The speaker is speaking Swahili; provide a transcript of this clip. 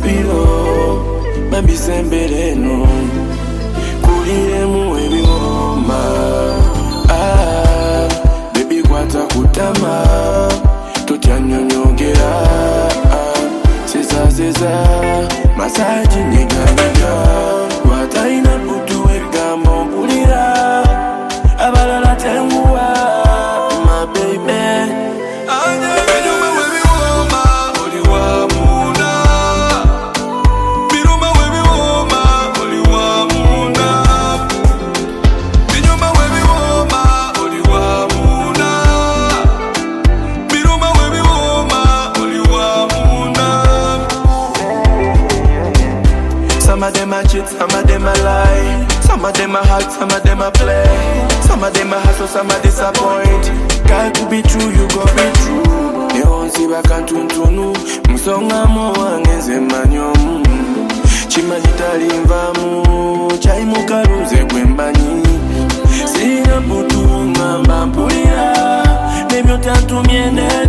pilo Babisembeleno Kulire muebiwoma Baby kwata kutama Tutya nyonyogera Seza Masaji nyiga Wataina butu egambo mpulira Abalala tenguwa My baby Some of them a cheat, some of them a lie. Some of them a hot, some of them a play. Some of them a hustle, some a disappoint. Got to be true, you go be true. Neonsi bakantuntunu Msonga mwangenze manyomu Chimanyitali mvamu Chaimukaruze kwembanyi Sina putu ngamba mpulira Nebyo tatu mienele